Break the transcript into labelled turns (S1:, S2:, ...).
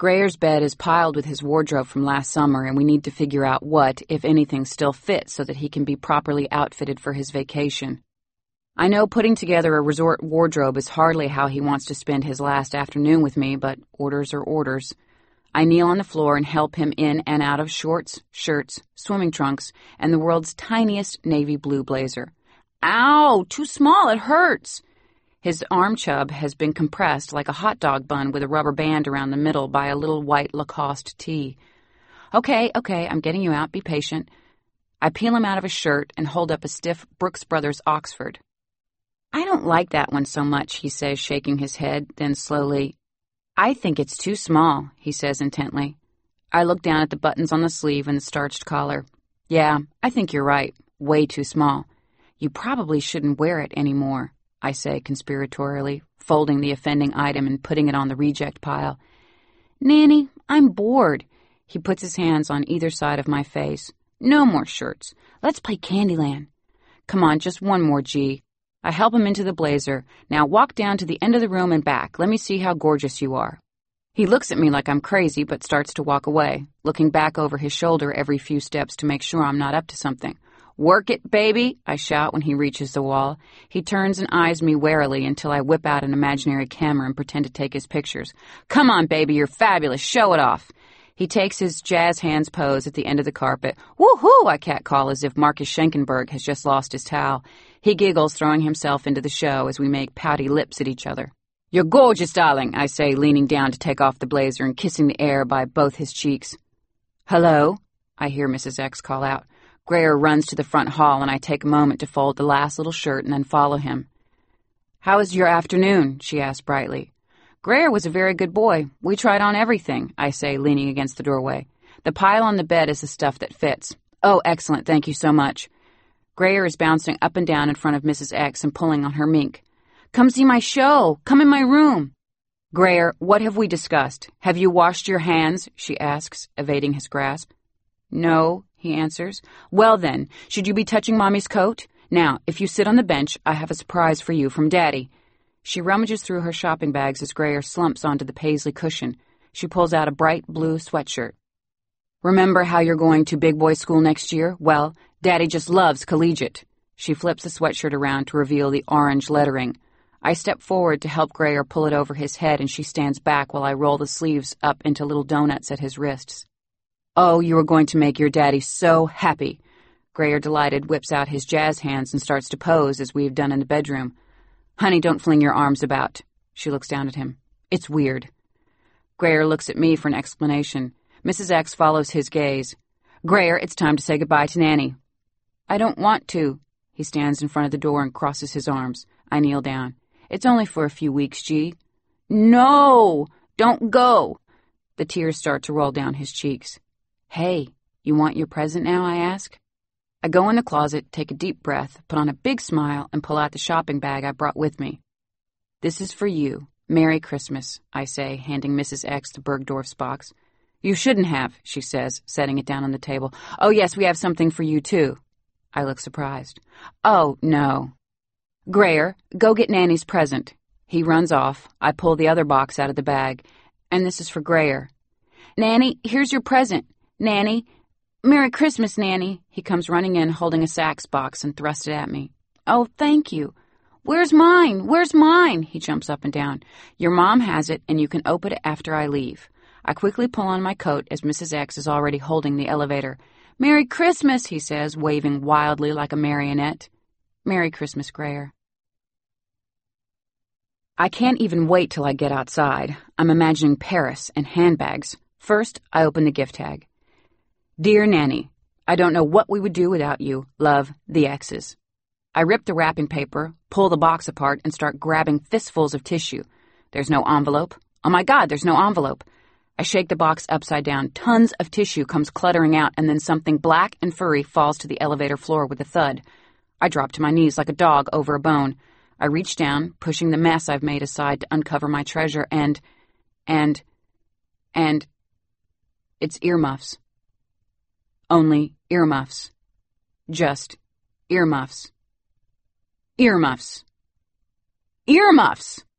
S1: Grayer's bed is piled with his wardrobe from last summer, and we need to figure out what, if anything, still fits so that he can be properly outfitted for his vacation. I know putting together a resort wardrobe is hardly how he wants to spend his last afternoon with me, but orders are orders. I kneel on the floor and help him in and out of shorts, shirts, swimming trunks, and the world's tiniest navy blue blazer. Ow! Too small, it hurts! His arm chub has been compressed like a hot dog bun with a rubber band around the middle by a little white Lacoste tee. Okay, I'm getting you out. Be patient. I peel him out of his shirt and hold up a stiff Brooks Brothers Oxford. I don't like that one so much, he says, shaking his head, then slowly. I think it's too small, he says intently. I look down at the buttons on the sleeve and the starched collar. Yeah, I think you're right. Way too small. You probably shouldn't wear it anymore, I say conspiratorially, folding the offending item and putting it on the reject pile. Nanny, I'm bored. He puts his hands on either side of my face. No more shirts. Let's play Candyland. Come on, just one more, G. I help him into the blazer. Now walk down to the end of the room and back. Let me see how gorgeous you are. He looks at me like I'm crazy, but starts to walk away, looking back over his shoulder every few steps to make sure I'm not up to something. Work it, baby, I shout when he reaches the wall. He turns and eyes me warily until I whip out an imaginary camera and pretend to take his pictures. Come on, baby, you're fabulous. Show it off. He takes his jazz hands pose at the end of the carpet. Woo-hoo, I catcall as if Marcus Schenkenberg has just lost his towel. He giggles, throwing himself into the show as we make pouty lips at each other. You're gorgeous, darling, I say, leaning down to take off the blazer and kissing the air by both his cheeks. Hello, I hear Mrs. X call out. Grayer runs to the front hall, and I take a moment to fold the last little shirt and then follow him. How was your afternoon? She asked brightly. Grayer was a very good boy. We tried on everything, I say, leaning against the doorway. The pile on the bed is the stuff that fits. Oh, excellent, thank you so much. Grayer is bouncing up and down in front of Mrs. X and pulling on her mink. Come see my show. Come in my room. Grayer, what have we discussed? Have you washed your hands? She asks, evading his grasp. No, he answers. Well then, should you be touching Mommy's coat? Now, if you sit on the bench, I have a surprise for you from Daddy. She rummages through her shopping bags as Grayer slumps onto the paisley cushion. She pulls out a bright blue sweatshirt. Remember how you're going to big boy school next year? Well, Daddy just loves collegiate. She flips the sweatshirt around to reveal the orange lettering. I step forward to help Grayer pull it over his head, and she stands back while I roll the sleeves up into little donuts at his wrists. Oh, you are going to make your daddy so happy. Grayer, delighted, whips out his jazz hands and starts to pose as we've done in the bedroom. Honey, don't fling your arms about. She looks down at him. It's weird. Grayer looks at me for an explanation. Mrs. X follows his gaze. Grayer, it's time to say goodbye to Nanny. I don't want to. He stands in front of the door and crosses his arms. I kneel down. It's only for a few weeks, G. No! Don't go! The tears start to roll down his cheeks. Hey, you want your present now, I ask. I go in the closet, take a deep breath, put on a big smile, and pull out the shopping bag I brought with me. This is for you. Merry Christmas, I say, handing Mrs. X the Bergdorf's box. You shouldn't have, she says, setting it down on the table. Oh, yes, we have something for you, too. I look surprised. Oh, no. Grayer, go get Nanny's present. He runs off. I pull the other box out of the bag. And this is for Grayer. Nanny, here's your present. Nanny. Merry Christmas, Nanny. He comes running in, holding a Saks box, and thrusts it at me. Oh, thank you. Where's mine? Where's mine? He jumps up and down. Your mom has it, and you can open it after I leave. I quickly pull on my coat as Mrs. X is already holding the elevator. Merry Christmas, he says, waving wildly like a marionette. Merry Christmas, Grayer. I can't even wait till I get outside. I'm imagining Paris and handbags. First, I open the gift tag. Dear Nanny, I don't know what we would do without you. Love, the X's. I rip the wrapping paper, pull the box apart, and start grabbing fistfuls of tissue. There's no envelope. Oh my God, there's no envelope. I shake the box upside down. Tons of tissue comes cluttering out, and then something black and furry falls to the elevator floor with a thud. I drop to my knees like a dog over a bone. I reach down, pushing the mess I've made aside to uncover my treasure, and it's earmuffs. Only earmuffs. Just earmuffs. Earmuffs. Earmuffs!